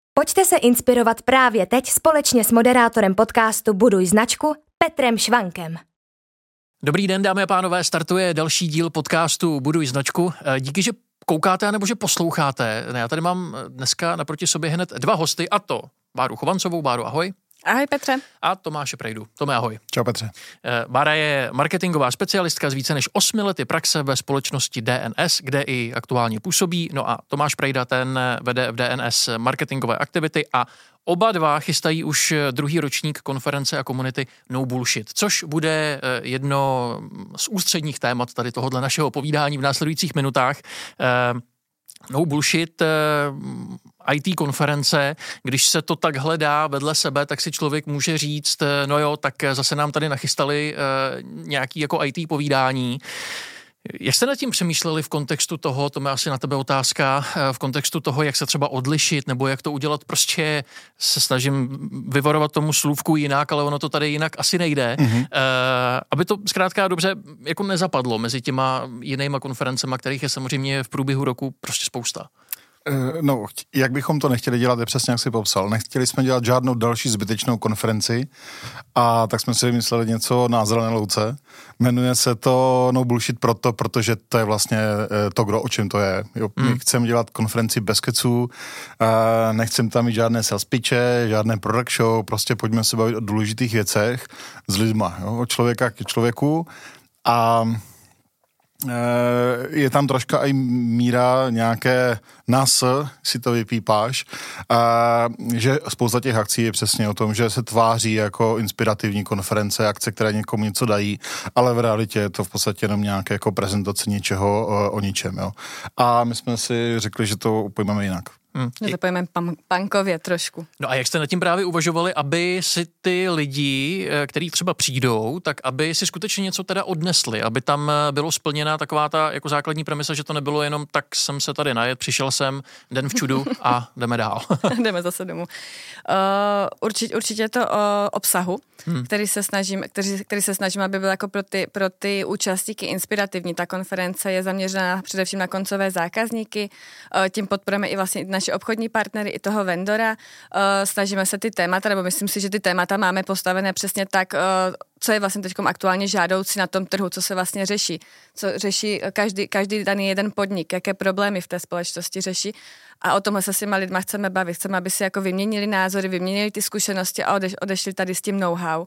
Pojďte se inspirovat právě teď společně s moderátorem podcastu Buduj značku Petrem Švankem. Dobrý den, dámy a pánové, startuje další díl podcastu Buduj značku. Díky, že koukáte nebo že posloucháte. Já tady mám dneska naproti sobě hned dva hosty, a to Báru Chovancovou. Báru, ahoj. Ahoj Petře. A Tomáše Prejdu. Tome, ahoj. Čau Petře. Bára je marketingová specialistka z více než 8 lety praxe ve společnosti DNS, kde i aktuálně působí. No a Tomáš Prejda, ten vede v DNS marketingové aktivity a oba dva chystají už druhý ročník konference a komunity No Bullshit, což bude jedno z ústředních témat tady tohohle našeho povídání v následujících minutách. No Bullshit, IT konference, když se to tak hledá vedle sebe, tak si člověk může říct, no jo, tak zase nám tady nachystali nějaký jako IT povídání. Jak jste nad tím přemýšleli v kontextu toho, to je asi na tebe otázka, v kontextu toho, jak se třeba odlišit, nebo jak to udělat, prostě se snažím vyvarovat tomu slůvku jinak, ale ono to tady jinak asi nejde, aby to zkrátka dobře jako nezapadlo mezi těma jinýma konferencema, kterých je samozřejmě v průběhu roku prostě spousta. No, jak bychom to nechtěli dělat, je přesně jak jsi popsal. Nechtěli jsme dělat žádnou další zbytečnou konferenci a tak jsme si vymysleli něco na zelené louce. Jmenuje se to No Bullshit protože to je vlastně to, o čem to je. Jo, my chceme dělat konferenci bez keců, nechceme tam mít žádné sales pitche, žádné product show, prostě pojďme se bavit o důležitých věcech s lidma, jo, od člověka k člověku a je tam troška i míra nějaké nás, si to vypípáš, že spousta těch akcí je přesně o tom, že se tváří jako inspirativní konference, akce, které někomu něco dají, ale v realitě je to v podstatě jenom nějaké jako prezentace něčeho o ničem, jo. A my jsme si řekli, že to pojmeme jinak. To pojmeme punkově trošku. No a jak jste nad tím právě uvažovali, aby si ty lidi, kteří třeba přijdou, tak aby si skutečně něco teda odnesli, aby tam bylo splněna taková ta jako základní premisa, že to nebylo jenom tak jsem se tady najet, přišel jsem, den v čudu a jdeme dál. Jdeme zase domů. Určitě to o obsahu, který se snažím, aby byl jako pro ty účastníky inspirativní. Ta konference je zaměřená především na koncové zákazníky, tím podporujeme i vlastně naše obchodní partnery i toho vendora. Snažíme se ty témata, nebo myslím si, že ty témata máme postavené přesně tak, co je vlastně teďkom aktuálně žádoucí na tom trhu, co se vlastně řeší. Co řeší každý daný jeden podnik, jaké problémy v té společnosti řeší. A o tomhle se s těma lidma chceme bavit. Chceme, aby si jako vyměnili názory, vyměnili ty zkušenosti a odešli tady s tím know-how.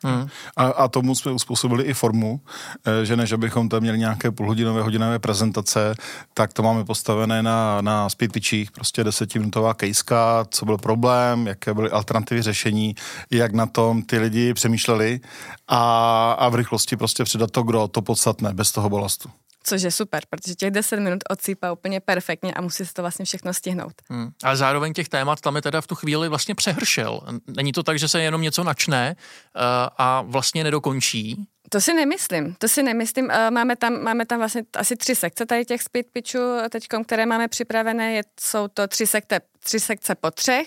A tomu jsme uspůsobili i formu, že než abychom tam měli nějaké hodinové prezentace, tak to máme postavené na speed pitchích, prostě 10minutová kejska, co byl problém, jaké byly alternativy řešení, jak na tom ty lidi přemýšleli a v rychlosti prostě předat to podstatné, bez toho balastu. Což je super, protože těch 10 minut odsýpá úplně perfektně a musí se to vlastně všechno stihnout. Ale zároveň těch témat tam je teda v tu chvíli vlastně přehršel. Není to tak, že se jenom něco načne a vlastně nedokončí? To si nemyslím. Máme tam vlastně asi 3 sekce tady těch speed pitchů teďkom, které máme připravené. Jsou to 3 sekce po 3.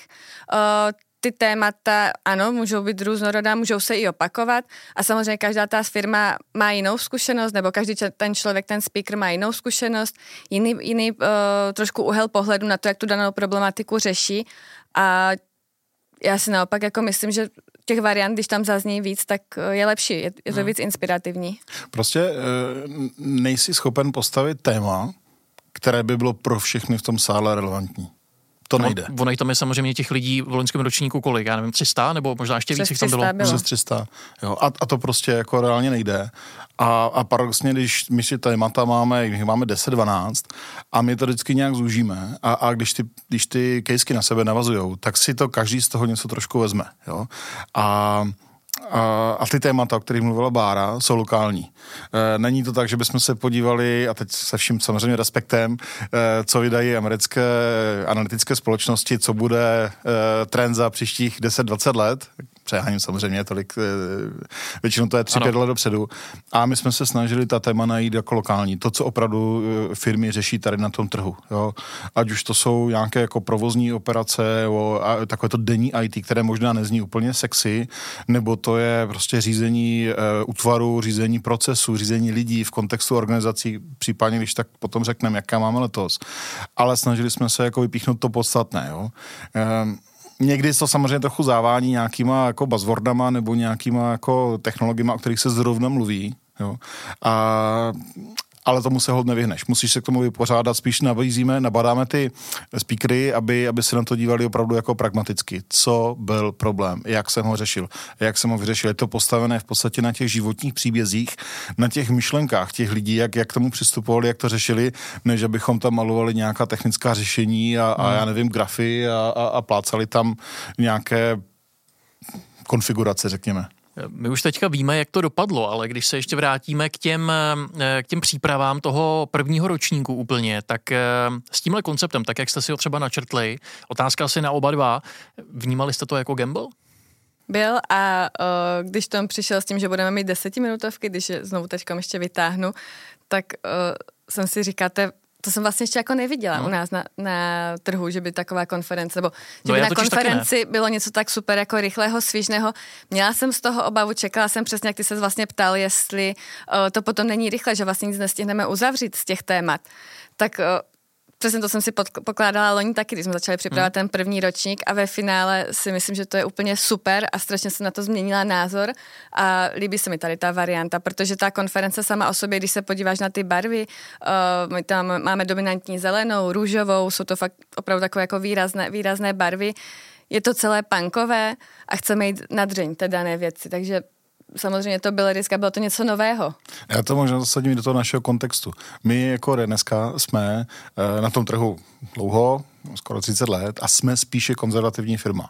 Ty témata, ano, můžou být různorodá, můžou se i opakovat a samozřejmě každá ta firma má jinou zkušenost, nebo každý ten člověk, ten speaker má jinou zkušenost, jiný trošku úhel pohledu na to, jak tu danou problematiku řeší a já si naopak jako myslím, že těch variant, když tam zazní víc, tak je lepší, je to víc inspirativní. Prostě nejsi schopen postavit téma, které by bylo pro všechny v tom sále relevantní. To nejde. Ono tam je samozřejmě těch lidí v loňském ročníku kolik, já nevím, 300 nebo možná ještě víc, jak tam bylo. Přes 300. Jo, a to prostě jako reálně nejde. A paradoxně, když my si témata máme 10-12 a my to vždycky nějak zúžíme a když ty kejsky na sebe navazujou, tak si to každý z toho něco trošku vezme. Jo? A ty témata, o kterých mluvila Bára, jsou lokální. Není to tak, že bychom se podívali, a teď se vším samozřejmě respektem, co vydají americké analytické společnosti, co bude trend za příštích 10-20 let. přeháním samozřejmě tolik, většinou to je 3-5 let dopředu. A my jsme se snažili ta téma najít jako lokální. To, co opravdu firmy řeší tady na tom trhu. Jo? Ať už to jsou nějaké jako provozní operace, takové to denní IT, které možná nezní úplně sexy, nebo to je prostě řízení útvaru, řízení procesu, řízení lidí v kontextu organizací, případně když tak potom řekneme, jaká máme letos. Ale snažili jsme se jako vypíchnout to podstatné. Jo? Někdy to samozřejmě trochu závání nějakýma jako buzzwordama nebo nějakýma jako technologiemi, o kterých se zrovna mluví. Jo? Ale tomu se hodně nevyhneš. Musíš se k tomu vypořádat, spíš nabadáme ty speakery, aby se na to dívali opravdu jako pragmaticky. Co byl problém, jak jsem ho řešil, jak jsem ho vyřešil. Je to postavené v podstatě na těch životních příbězích, na těch myšlenkách těch lidí, jak k tomu přistupovali, jak to řešili, než abychom tam malovali nějaká technická řešení a já nevím, grafy a plácali tam nějaké konfigurace, řekněme. My už teďka víme, jak to dopadlo, ale když se ještě vrátíme k těm přípravám toho prvního ročníku úplně, tak s tímhle konceptem, tak jak jste si ho třeba načrtli, otázka asi na oba dva, vnímali jste to jako gamble? Byl a když Tom přišel s tím, že budeme mít 10minutovky, když je znovu teďkom ještě vytáhnu, tak jsem si říkal, to jsem vlastně ještě jako neviděla u nás na trhu, že by taková konference, nebo že by na konferenci bylo něco tak super jako rychlého, svižného. Měla jsem z toho obavu, čekala jsem přesně, jak ty se vlastně ptal, jestli to potom není rychle, že vlastně nic nestihneme uzavřít z těch témat. Tak přesně to jsem si pokládala loni taky, když jsme začali připravovat ten první ročník a ve finále si myslím, že to je úplně super a strašně jsem na to změnila názor a líbí se mi tady ta varianta, protože ta konference sama o sobě, když se podíváš na ty barvy, my tam máme dominantní zelenou, růžovou, jsou to fakt opravdu takové jako výrazné barvy, je to celé punkové a chceme jít na dřeň té dané věci, takže samozřejmě to byl risk a bylo to něco nového. Já to možná zasadím do toho našeho kontextu. My jako Reneska jsme na tom trhu dlouho, skoro 30 let a jsme spíše konzervativní firma.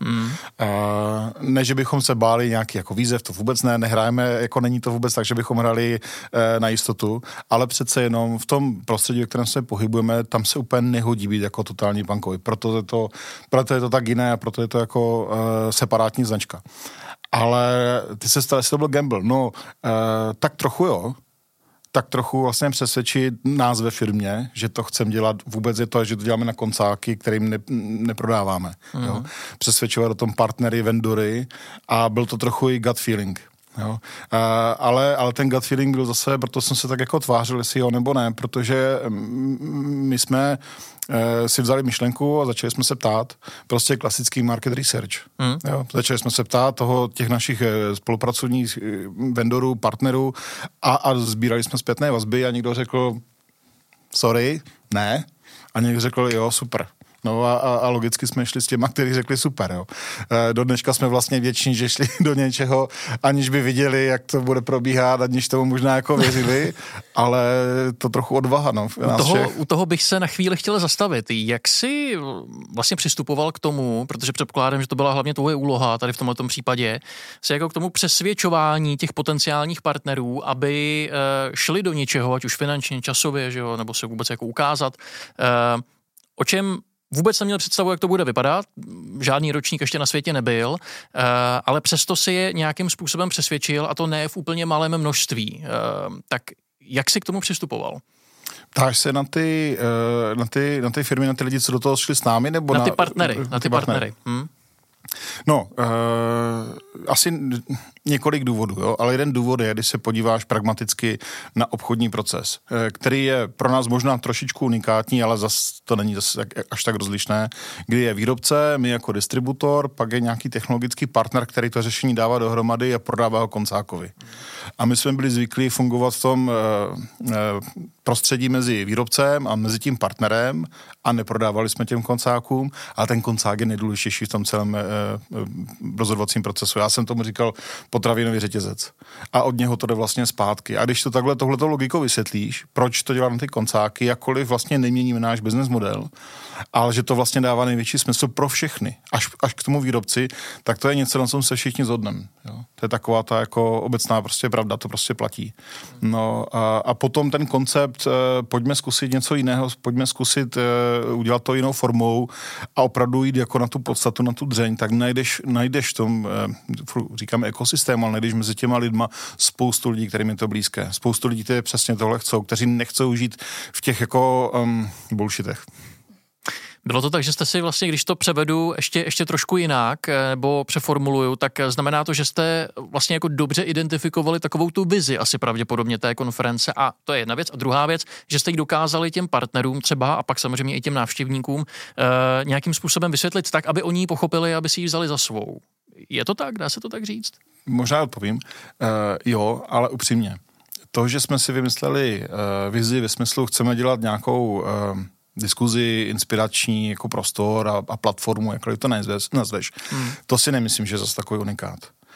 Ne, že bychom se báli nějaký jako výzev, to vůbec nehrajeme, jako není to vůbec tak, že bychom hrali na jistotu, ale přece jenom v tom prostředí, ve kterém se pohybujeme, tam se úplně nehodí být jako totální punkovi. Proto je to tak jiné a proto je to jako separátní značka. Ale ty se stala, jestli to byl gamble. No, tak trochu jo. Tak trochu vlastně přesvědčit nás ve firmě, že to chceme dělat, vůbec je to, že to děláme na koncáky, kterým neprodáváme. Jo? Přesvědčovat o tom partnery, vendory a byl to trochu i gut feeling. Jo. Ale ten gut feeling byl zase, proto jsem se tak jako tvářil, jestli jo nebo ne, protože my jsme si vzali myšlenku a začali jsme se ptát, prostě klasický market research. Jo. Začali jsme se ptát těch našich spolupracovních vendorů, partnerů a sbírali jsme zpětné vazby a někdo řekl sorry, ne, a někdo řekl jo, super. No a logicky jsme šli s těma, kteří řekli super, jo. Do dneška jsme vlastně vděční, že šli do něčeho, aniž by viděli, jak to bude probíhat, aniž tomu možná jako věřili, ale to trochu odvaha, no. U toho bych se na chvíli chtěl zastavit. Jak jsi vlastně přistupoval k tomu, protože předpokládám, že to byla hlavně tvoje úloha tady v tomhletom případě, se jako k tomu přesvědčování těch potenciálních partnerů, aby šli do něčeho, ať už finančně, časově, že jo, nebo se vůbec jako ukázat, o čem vůbec neměl představu, jak to bude vypadat, žádný ročník ještě na světě nebyl, ale přesto si je nějakým způsobem přesvědčil a to ne v úplně malém množství. Tak jak jsi k tomu přistupoval? Ptáš se na ty firmy, na ty lidi, co do toho šli s námi? Nebo na ty partnery. Na ty partnery. No, asi několik důvodů, jo? Ale jeden důvod je, když se podíváš pragmaticky na obchodní proces, který je pro nás možná trošičku unikátní, ale to není až tak rozlišné, kdy je výrobce, my jako distributor, pak je nějaký technologický partner, který to řešení dává dohromady a prodává ho koncákovi. A my jsme byli zvyklí fungovat v tom prostředí mezi výrobcem a mezi tím partnerem a neprodávali jsme těm koncákům, ale ten koncák je nejdůležitější v tom celém rozhodovacím procesu. Já jsem tomu říkal potravinový řetězec. A od něho to jde vlastně zpátky. A když to takhle tohleto logikou vysvětlíš, proč to dělá na ty koncáky, jakkoliv vlastně neměníme náš business model, ale že to vlastně dává největší smysl pro všechny. Až k tomu výrobci, tak to je něco, na čem se všichni zhodneme. To je taková ta jako obecná prostě pravda, to prostě platí. No a potom ten koncept, pojďme zkusit něco jiného, pojďme zkusit udělat to jinou formou a opravdu jít jako na tu podstatu, na tu dřeň, tak najdeš v tom, říkáme ekosystém, ale najdeš mezi těma lidma spoustu lidí, kterým je to blízké. Spoustu lidí, kteří přesně tohle chcou, kteří nechcou žít v těch jako bullshitech. Bylo to tak, že jste si vlastně, když to převedu ještě trošku jinak, nebo přeformuluju, tak znamená to, že jste vlastně jako dobře identifikovali takovou tu vizi asi pravděpodobně té konference a to je jedna věc. A druhá věc, že jste ji dokázali těm partnerům třeba a pak samozřejmě i těm návštěvníkům nějakým způsobem vysvětlit tak, aby oni ji pochopili, aby si ji vzali za svou. Je to tak? Dá se to tak říct? Možná odpovím. Jo, ale upřímně. To, že jsme si vymysleli vizi ve smyslu, chceme dělat nějakou diskuzi, inspirační jako prostor a platformu, jakkoliv to nazveš, to si nemyslím, že je zase takový unikát.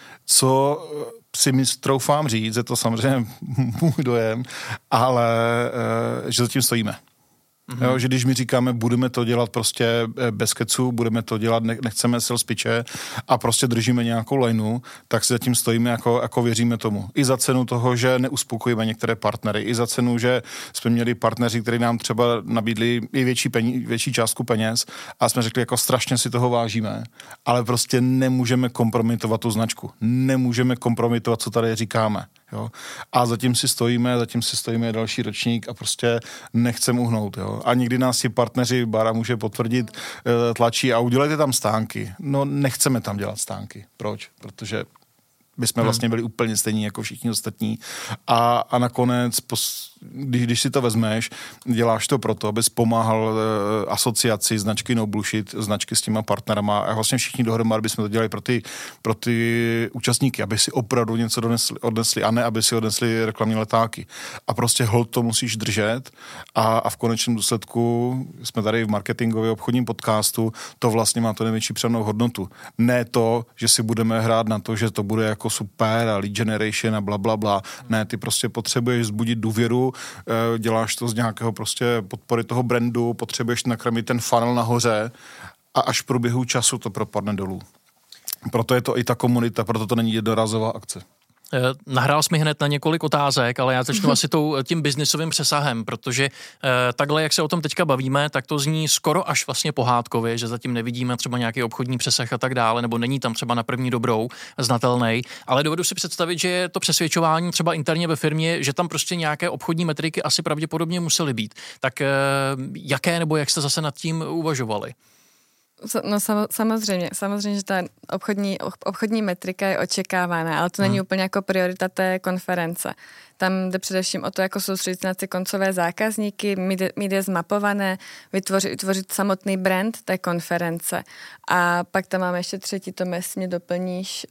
Co si troufám říct, je to samozřejmě můj dojem, ale že zatím stojíme. Jo, že když my říkáme, budeme to dělat prostě bez keců, budeme to dělat, nechceme sales pitche a prostě držíme nějakou lineu, tak si zatím stojíme, jako věříme tomu. I za cenu toho, že neuspokojíme některé partnery, i za cenu, že jsme měli partneři, kteří nám třeba nabídli i větší částku peněz a jsme řekli, jako strašně si toho vážíme, ale prostě nemůžeme kompromitovat tu značku. Nemůžeme kompromitovat, co tady říkáme. Jo? A zatím si stojíme další ročník a prostě nechceme uhnout. Jo? A někdy nás ti partneři, Bára může potvrdit, tlačí a udělejte tam stánky. No nechceme tam dělat stánky. Proč? Protože bychom vlastně byli úplně stejní jako všichni ostatní. A nakonec, když si to vezmeš, děláš to proto, abys pomáhal asociaci značky No Bullshit, značky s těma partnerama a vlastně všichni dohromady bychom to dělali pro ty účastníky, aby si opravdu něco odnesli a ne, aby si odnesli reklamní letáky. A prostě hold to musíš držet a v konečném důsledku jsme tady v marketingově obchodním podcastu, to vlastně má to největší přidanou hodnotu. Ne to, že si budeme hrát na to, že to bude jako super a lead generation a blablabla. Ne, ty prostě potřebuješ vzbudit důvěru, děláš to z nějakého prostě podpory toho brandu, potřebuješ nakrmit ten funnel nahoře a až v průběhu času to propadne dolů. Proto je to i ta komunita, proto to není jednorazová akce. Nahrál jsi mi hned na několik otázek, ale já začnu asi tím biznisovým přesahem, protože takhle, jak se o tom teďka bavíme, tak to zní skoro až vlastně pohádkově, že zatím nevidíme třeba nějaký obchodní přesah a tak dále, nebo není tam třeba na první dobrou znatelnej, ale dovedu si představit, že je to přesvědčování třeba interně ve firmě, že tam prostě nějaké obchodní metriky asi pravděpodobně musely být. Tak jaké nebo jak jste zase nad tím uvažovali? No samozřejmě, že ta obchodní metrika je očekávána, ale to není úplně jako priorita té konference. Tam jde především o to, jako soustředit na ty koncové zákazníky, mít je zmapované, vytvořit samotný brand té konference. A pak tam máme ještě třetí, to mě doplníš.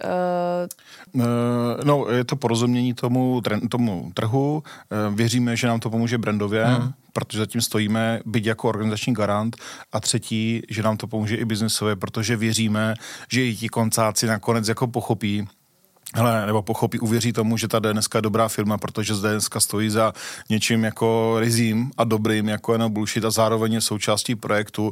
No, je to porozumění tomu trhu. Věříme, že nám to pomůže brandově, protože zatím stojíme, byť jako organizační garant. A třetí, že nám to pomůže i biznesově, protože věříme, že i ti koncáci nakonec jako pochopí, uvěří tomu, že ta DNS je dobrá firma, protože DNS stojí za něčím jako rizím a dobrým, jako je No Bullshit a zároveň je součástí projektu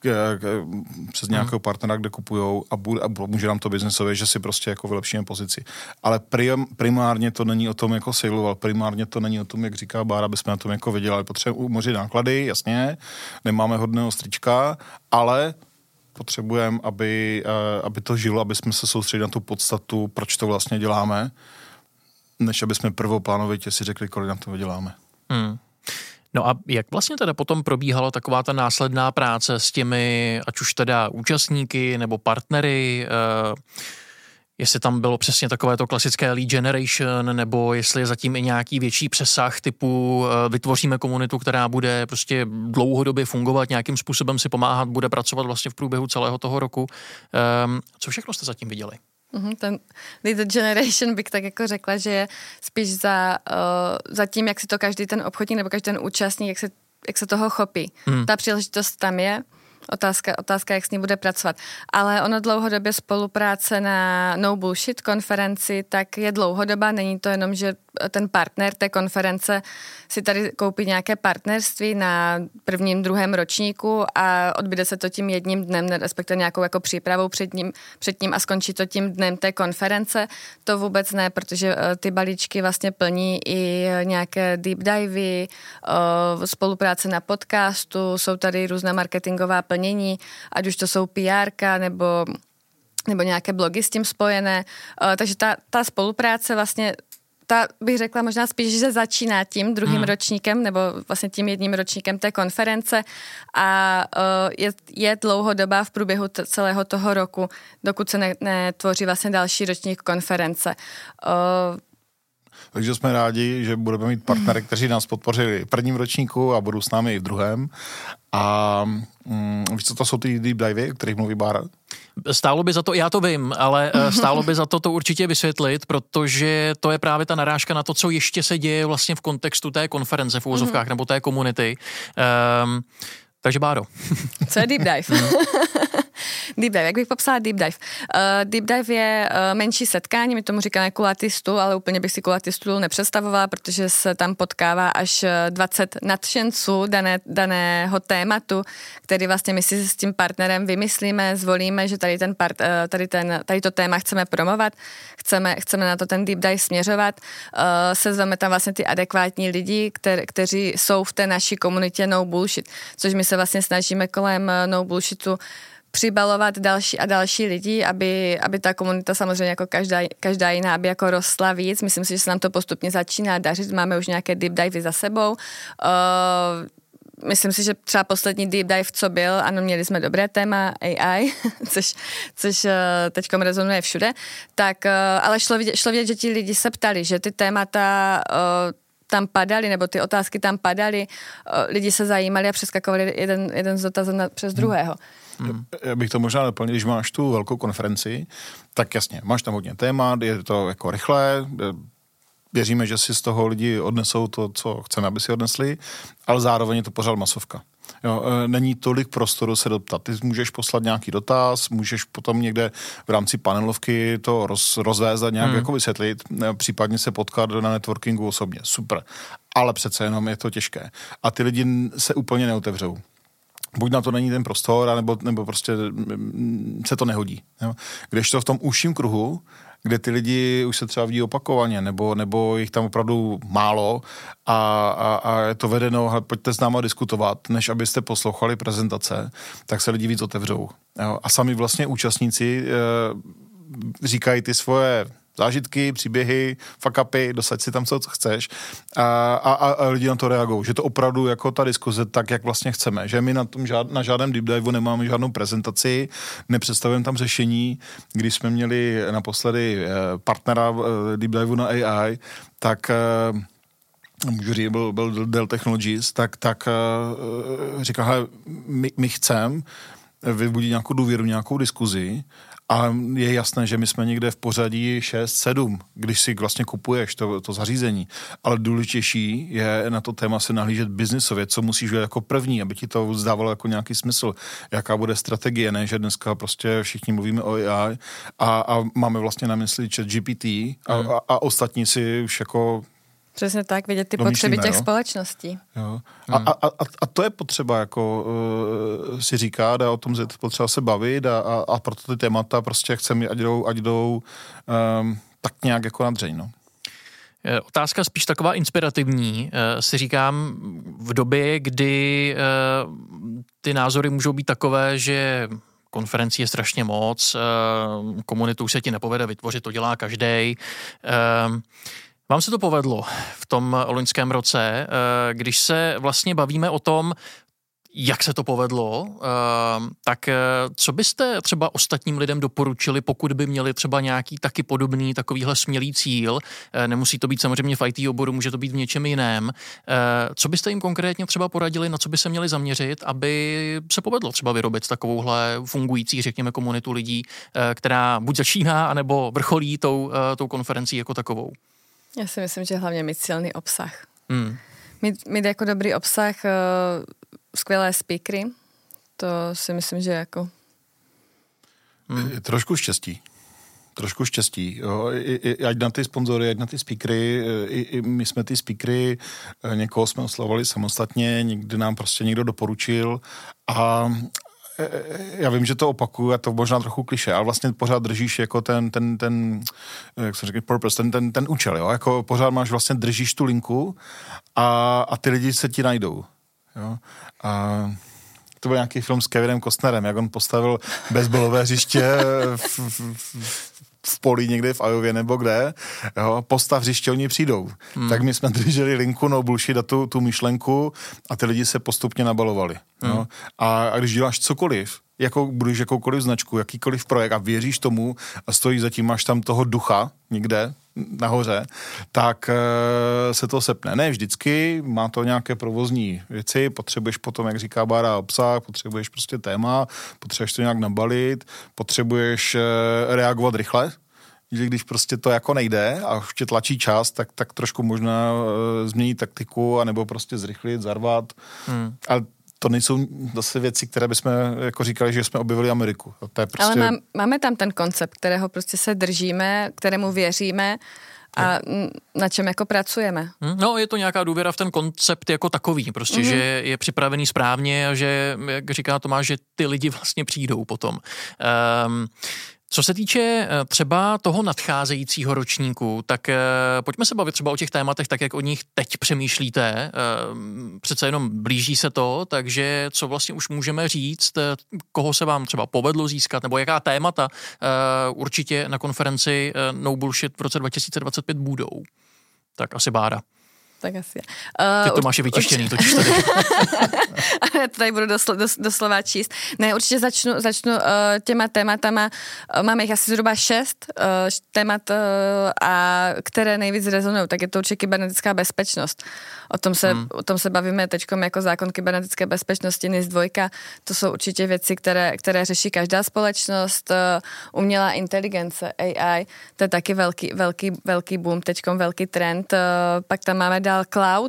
přes nějakého partnera, kde kupujou a pomůže nám to biznesově, že si prostě jako vylepšíme pozici. Ale primárně to není o tom jako sailoval, primárně to není o tom, jak říká Bára, aby jsme na tom jako vydělali. Potřebujeme umořit náklady, jasně, nemáme hodného strička, ale potřebujeme, aby to žilo, aby jsme se soustředili na tu podstatu, proč to vlastně děláme, než aby jsme prvoplánovitě si řekli, kolik na to vyděláme. No a jak vlastně teda potom probíhala taková ta následná práce s těmi, ať už teda účastníky nebo partnery, jestli tam bylo přesně takové to klasické lead generation, nebo jestli je zatím i nějaký větší přesah typu vytvoříme komunitu, která bude prostě dlouhodobě fungovat, nějakým způsobem si pomáhat, bude pracovat vlastně v průběhu celého toho roku. Co všechno jste zatím viděli? Ten lead generation bych tak jako řekla, že je spíš za tím, jak si to každý ten obchodník nebo každý ten účastník, jak se toho chopí. Ta příležitost tam je Otázka, jak s ní bude pracovat. Ale ono dlouhodobě spolupráce na No Bullshit konferenci, tak je dlouhodobá, není to jenom, že ten partner té konference si tady koupí nějaké partnerství na 1., 2. ročníku a odbyde se to tím jedním dnem, respektive nějakou jako přípravou před ním a skončí to tím dnem té konference. To vůbec ne, protože ty balíčky vlastně plní i nějaké deep divey, spolupráce na podcastu, jsou tady různá marketingová plnění, ať už to jsou PR-ka nebo nějaké blogy s tím spojené. Takže ta spolupráce vlastně ta bych řekla možná spíš, že začíná tím 2. ročníkem nebo vlastně tím 1. ročníkem té konference a je dlouhodobá v průběhu celého toho roku, dokud se netvoří vlastně další ročník konference. Takže jsme rádi, že budeme mít partnery, kteří nás podpořili v 1. ročníku a budou s námi i v 2. A víš, co to jsou ty deep divey, o kterých mluví Bára? Stálo by za to, já to vím, ale stálo by za to určitě vysvětlit, protože to je právě ta narážka na to, co ještě se děje vlastně v kontextu té konference v uvozovkách nebo té komunity. Takže Báro. Co je deep dive? Deep dive, jak bych popsala deep dive? Deep dive je menší setkání, my tomu říkáme kulatý stůl, ale úplně bych si kulatý stůl nepředstavovala, protože se tam potkává až 20 nadšenců daného tématu, který vlastně my si s tím partnerem vymyslíme, zvolíme, že tady to téma chceme promovat, chceme na to ten deep dive směřovat, sezveme tam vlastně ty adekvátní lidi, kteří jsou v té naší komunitě No Bullshit, což my se vlastně snažíme kolem No Bullshitu přibalovat další a další lidi, aby ta komunita samozřejmě jako každá jiná, aby jako rostla víc. Myslím si, že se nám to postupně začíná dařit. Máme už nějaké deep divey za sebou. Myslím si, že třeba poslední deep dive, co byl, ano, měli jsme dobré téma AI, což teďkom rezonuje všude, tak, ale šlo vidět, že ti lidi se ptali, že ty témata tam padaly, nebo ty otázky tam padaly, lidi se zajímali a přeskakovali jeden z dotazů přes druhého. Já bych to možná doplnil, když máš tu velkou konferenci, tak jasně, máš tam hodně témat, je to jako rychlé, věříme, že si z toho lidi odnesou to, co chceme, aby si odnesli, ale zároveň je to pořád masovka. Jo, není tolik prostoru se doptat. Ty můžeš poslat nějaký dotaz, můžeš potom někde v rámci panelovky to rozvést a nějak jako vysvětlit, případně se potkat na networkingu osobně. Super. Ale přece jenom je to těžké. A ty lidi se úplně neotevřou. Buď na to není ten prostor, nebo prostě se to nehodí. Jo. Kdežto v tom užším kruhu, kde ty lidi už se třeba vidí opakovaně, nebo jich tam opravdu málo a je to vedeno, hele, pojďte s náma diskutovat, než abyste poslouchali prezentace, tak se lidi víc otevřou. Jo. A sami vlastně účastníci říkají ty svoje zážitky, příběhy, fuck upy, dosaď si tam co chceš a lidi na to reagují, že to opravdu jako ta diskuze tak, jak vlastně chceme, že my na žádném deep diveu nemáme žádnou prezentaci, nepředstavujeme tam řešení, když jsme měli naposledy partnera deep diveu na AI, tak můžu říct, byl Dell Technologies, tak říkal, hele, my chceme vybudit nějakou důvěru, nějakou diskuzi. A je jasné, že my jsme někde v pořadí 6-7, když si vlastně kupuješ to zařízení. Ale důležitější je na to téma se nahlížet biznisově, co musíš dělat jako první, aby ti to zdávalo jako nějaký smysl. Jaká bude strategie, ne? Že dneska prostě všichni mluvíme o AI a máme vlastně na mysli ChatGPT a ostatní si už jako... Přesně tak, vidět ty potřeby těch společností. Jo. A to je potřeba jako si říkat a o tom je potřeba se bavit a proto ty témata prostě chceme, ať jdou tak nějak jako na dřeň, no. Otázka spíš taková inspirativní. Si říkám, v době, kdy ty názory můžou být takové, že konferencí je strašně moc, komunitu se ti nepovede vytvořit, to dělá každej. Vám se to povedlo v tom loňském roce, když se vlastně bavíme o tom, jak se to povedlo, tak co byste třeba ostatním lidem doporučili, pokud by měli třeba nějaký taky podobný takovýhle smělý cíl, nemusí to být samozřejmě v IT oboru, může to být v něčem jiném, co byste jim konkrétně třeba poradili, na co by se měli zaměřit, aby se povedlo třeba vyrobit takovouhle fungující, řekněme, komunitu lidí, která buď začíná, anebo vrcholí tou konferencí jako takovou? Já si myslím, že hlavně mít silný obsah. Mít jako dobrý obsah, skvělé speakery, To si myslím, že jako... Trošku štěstí. Jo. Ať na ty sponzory, ať na ty speakery, i my jsme ty speakery, někoho jsme oslavovali samostatně, někdy nám prostě někdo doporučil a já vím, že to opakuju, a to možná trochu klišé, ale vlastně pořád držíš jako ten jak se říká, purpose, ten účel, jo, jako pořád vlastně držíš tu linku a ty lidi se ti najdou, jo. A to byl nějaký film s Kevinem Costnerem, jak on postavil baseballové hřiště v poli někde v Iově nebo kde, jo, postav hřiště, oni přijdou. Tak my jsme drželi linku, no bullshit a tu myšlenku a ty lidi se postupně nabalovali. Jo. A když děláš cokoliv, budeš jakoukoliv značku, jakýkoliv projekt a věříš tomu a stojíš zatím, máš tam toho ducha někde nahoře, tak se to sepne. Ne vždycky, má to nějaké provozní věci, potřebuješ potom, jak říká Bára, obsah, potřebuješ prostě téma, potřebuješ to nějak nabalit, potřebuješ reagovat rychle, že když prostě to jako nejde a už tě tlačí čas, tak trošku možná změnit taktiku anebo prostě zrychlit, zarvat. Ale to nejsou zase věci, které bychom jako říkali, že jsme objevili Ameriku. To je prostě... Ale máme tam ten koncept, kterého prostě se držíme, kterému věříme a na čem jako pracujeme. No, je to nějaká důvěra v ten koncept jako takový, prostě, že je připravený správně a že, jak říká Tomáš, že ty lidi vlastně přijdou potom. Co se týče třeba toho nadcházejícího ročníku, tak pojďme se bavit třeba o těch tématech, tak jak o nich teď přemýšlíte. Přece jenom blíží se to, takže co vlastně už můžeme říct, koho se vám třeba povedlo získat, nebo jaká témata určitě na konferenci No Bullshit v roce 2025 budou. Tak asi Bára. Tak asi. Ty to máš vytištěný, totiž tady. Já to tady budu doslova číst. Ne, určitě začnu těma tématama. Máme jich asi zhruba 6 témat, a které nejvíc rezonují. Tak je to určitě kybernetická bezpečnost. O tom se bavíme teďkom jako zákon kybernetické bezpečnosti NIS 2. To jsou určitě věci, které řeší každá společnost. Umělá inteligence, AI, to je taky velký boom, teďkom velký trend. Pak tam máme dál cloud.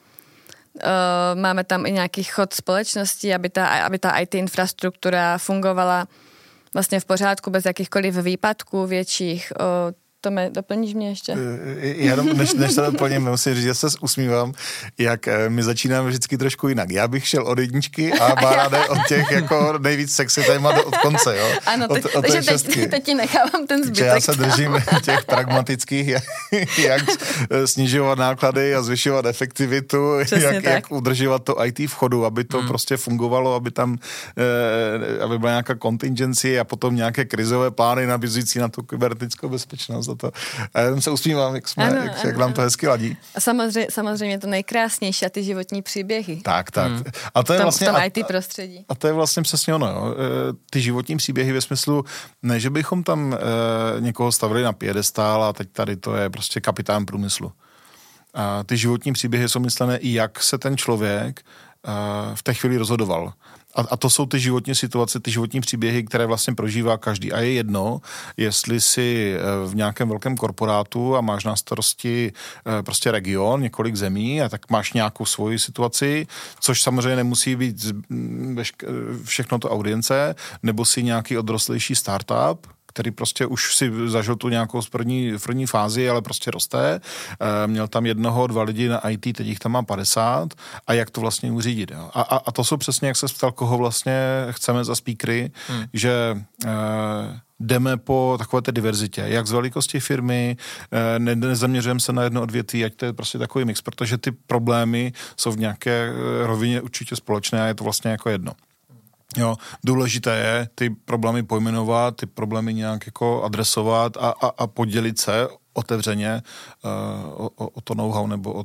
Máme tam i nějaký chod společností, aby ta IT infrastruktura fungovala vlastně v pořádku, bez jakýchkoliv výpadků větších. Tome, doplníš mě ještě? Jenom než to doplním, musím říct, že se usmívám, jak my začínáme vždycky trošku jinak. Já bych šel od jedničky a Bára jde od těch jako nejvíc sexy témat od konce, jo? Ano, takže teď ti nechávám ten zbytek. Já se držím těch pragmatických, jak snižovat náklady a zvyšovat efektivitu, jak udržovat to IT v chodu, aby to prostě fungovalo, aby tam aby byla nějaká contingency a potom nějaké krizové plány nabízující na tu kybernetickou bezpečnost. A já se usmívám, jak nám to hezky ladí. A samozřejmě to nejkrásnější a ty životní příběhy. Tak. A to je vlastně, v tom IT prostředí. A to je vlastně přesně ono. Jo. Ty životní příběhy ve smyslu, ne, že bychom tam někoho stavili na piedestál a teď tady to je prostě kapitán průmyslu. A ty životní příběhy jsou myslené i jak se ten člověk v té chvíli rozhodoval. A to jsou ty životní situace, ty životní příběhy, které vlastně prožívá každý. A je jedno, jestli jsi v nějakém velkém korporátu a máš na starosti prostě region, několik zemí a tak máš nějakou svoji situaci, což samozřejmě nemusí být všechno to audience, nebo si nějaký odrostlejší startup, který prostě už si zažil tu nějakou první fázi, ale prostě roste. Měl tam 1-2 lidi na IT, teď jich tam má 50 a jak to vlastně uřídit. Jo? A to jsou přesně, jak se ptal, koho vlastně chceme za speakery, že jdeme po takové té diverzitě, jak z velikosti firmy, nezaměřujeme se na jedno odvětví, ať to je prostě takový mix, protože ty problémy jsou v nějaké rovině určitě společné a je to vlastně jako jedno. Jo, důležité je ty problémy pojmenovat, ty problémy nějak jako adresovat a podělit se otevřeně o to know-how nebo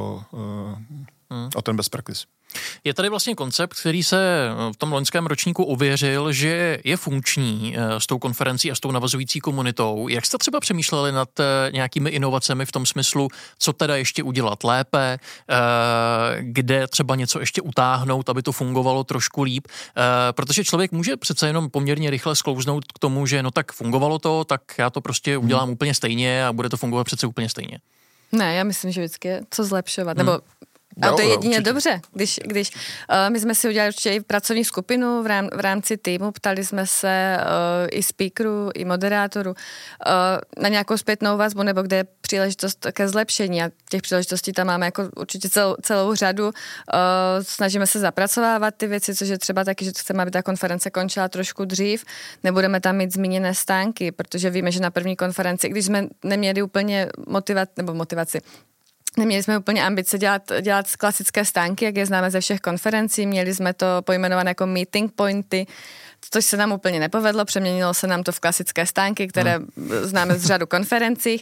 o ten best practice. Je tady vlastně koncept, který se v tom loňském ročníku ověřil, že je funkční s tou konferencí a s tou navazující komunitou. Jak jste třeba přemýšleli nad nějakými inovacemi v tom smyslu, co teda ještě udělat lépe, kde třeba něco ještě utáhnout, aby to fungovalo trošku líp, protože člověk může přece jenom poměrně rychle sklouznout k tomu, že no tak fungovalo to, tak já to prostě udělám úplně stejně a bude to fungovat přece úplně stejně. Ne, já myslím, že vždycky je co zlepšovat, nebo A to je jedině dobře, když my jsme si udělali určitě i pracovní skupinu v rámci týmu, ptali jsme se i speakerů, i moderátorů na nějakou zpětnou vazbu, nebo kde je příležitost ke zlepšení a těch příležitostí tam máme jako určitě celou řadu. Snažíme se zapracovávat ty věci, což je třeba taky, že chceme, aby ta konference končila trošku dřív, nebudeme tam mít zmíněné stánky, protože víme, že na první konferenci, když jsme neměli úplně motivaci, neměli jsme úplně ambice dělat klasické stánky, jak je známe ze všech konferencí, měli jsme to pojmenované jako meeting pointy, což se nám úplně nepovedlo, přeměnilo se nám to v klasické stánky, které známe z řadu konferencí.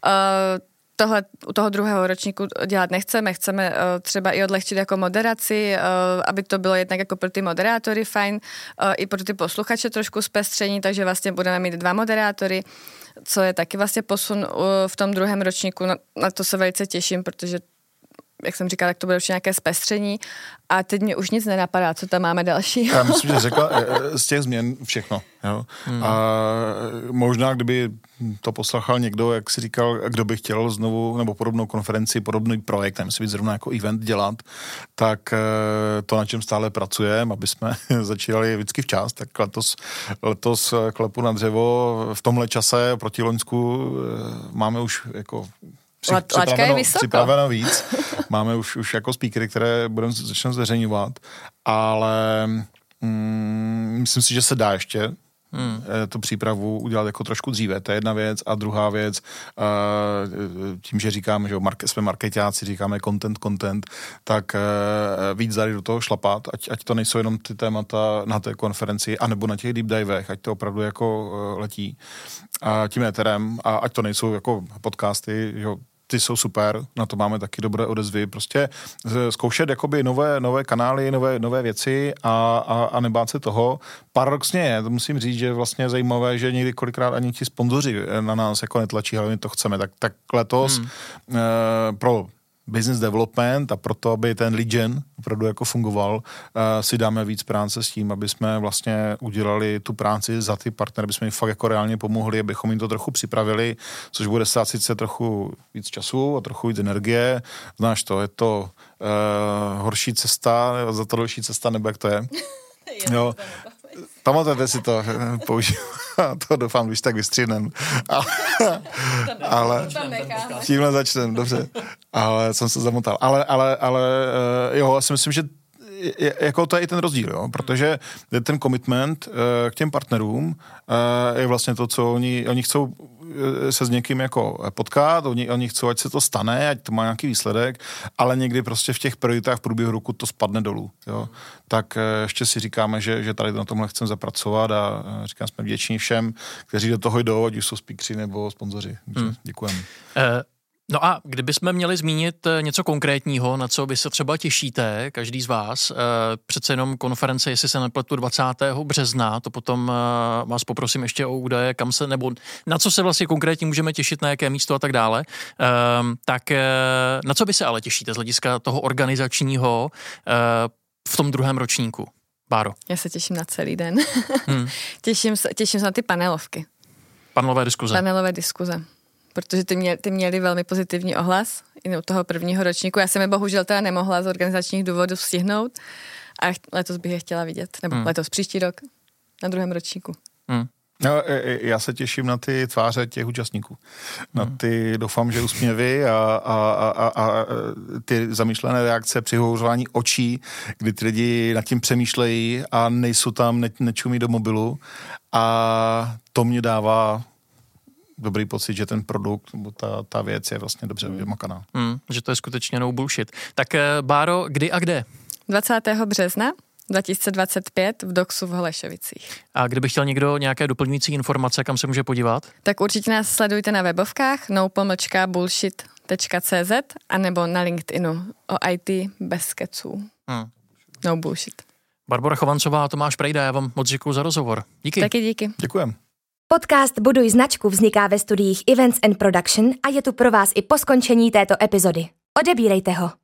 U toho druhého ročníku dělat nechceme, chceme třeba i odlehčit jako moderaci, aby to bylo jednak jako pro ty moderátory fajn, i pro ty posluchače trošku zpestření, takže vlastně budeme mít 2 moderátory, co je taky vlastně posun v tom druhém ročníku, na to se velice těším, protože jak jsem říkala, tak to bude určitě nějaké zpestření a teď mě už nic nenapadá, co tam máme další. Já myslím, že řekla z těch změn všechno. Jo? A možná, kdyby to poslechal někdo, jak si říkal, kdo by chtěl znovu, nebo podobnou konferenci, podobný projekt, nemyslím, zrovna jako event dělat, tak to, na čem stále pracujeme, aby jsme začínali vždycky včas, tak letos klepu na dřevo v tomhle čase proti loňsku máme už jako připraveno víc. Máme už jako speakery, které budeme začnout zveřejňovat, ale myslím si, že se dá ještě tu přípravu udělat jako trošku dříve. To je jedna věc. A druhá věc, tím, že říkáme, že jsme marketáci, říkáme content, tak víc tady do toho šlapat, ať to nejsou jenom ty témata na té konferenci, anebo na těch deep divech, ať to opravdu jako letí a tím éterem, a ať to nejsou jako podcasty, jo, ty jsou super, na to máme taky dobré odezvy, prostě zkoušet jakoby nové kanály, nové věci a nebát se toho. Paradoxně je, to musím říct, že je vlastně zajímavé, že někdy kolikrát ani ti sponzoři na nás jako netlačí, ale my to chceme, tak letos pro business development a proto, aby ten lead gen opravdu jako fungoval, si dáme víc práce s tím, aby jsme vlastně udělali tu práci za ty partnery, aby jsme jim fakt jako reálně pomohli, abychom jim to trochu připravili, což bude stát sice trochu víc času a trochu víc energie. Znáš to, je to horší cesta, za to další cesta, nebo jak to je? Jo. Pamatujete si to, použiju. To doufám, když tak vystříhnem. Ale tímhle začnem, dobře. Ale jsem se zamotal. Ale jo, já si myslím, že jako to je i ten rozdíl, jo? Protože ten commitment k těm partnerům je vlastně to, co oni chcou se s někým jako potkat, oni chcou, ať se to stane, ať to má nějaký výsledek, ale někdy prostě v těch prioritách v průběhu roku to spadne dolů. Jo? Tak ještě si říkáme, že tady na tomhle chceme zapracovat a říkám, jsme vděční všem, kteří do toho jdou, ať už jsou speakeři nebo sponzoři. Děkujeme. No a kdybychom měli zmínit něco konkrétního, na co vy se třeba těšíte, každý z vás, přece jenom konference, jestli se nepletu 20. března, to potom vás poprosím ještě o údaje, kam se, nebo na co se vlastně konkrétně můžeme těšit, na jaké místo a tak dále, tak na co vy se ale těšíte z hlediska toho organizačního v tom druhém ročníku? Báro. Já se těším na celý den. Těším se na ty panelovky. Panelové diskuze. Protože ty měli velmi pozitivní ohlas i u toho prvního ročníku. Já jsem je bohužel teda nemohla z organizačních důvodů stihnout a letos bych je chtěla vidět, nebo letos příští rok na druhém ročníku. No, já se těším na ty tváře těch účastníků. Na ty, doufám, že úsměvy a ty zamýšlené reakce, přihouřování očí, kdy ty lidi nad tím přemýšlejí a nejsou tam, nečumí do mobilu, a to mě dává dobrý pocit, že ten produkt nebo ta věc je vlastně dobře vymakaná. Že to je skutečně no bullshit. Tak Báro, kdy a kde? 20. března 2025 v Doxu v Holešovicích. A kdyby chtěl někdo nějaké doplňující informace, kam se může podívat? Tak určitě nás sledujte na webovkách no-bullshit.cz a nebo na LinkedInu o IT bez keců. No bullshit. Barbora Chovancová a Tomáš Prejda, já vám moc děkuju za rozhovor. Díky. Taky díky. Děkujem. Podcast Buduj značku vzniká ve studiích Events and Production a je tu pro vás i po skončení této epizody. Odebírejte ho.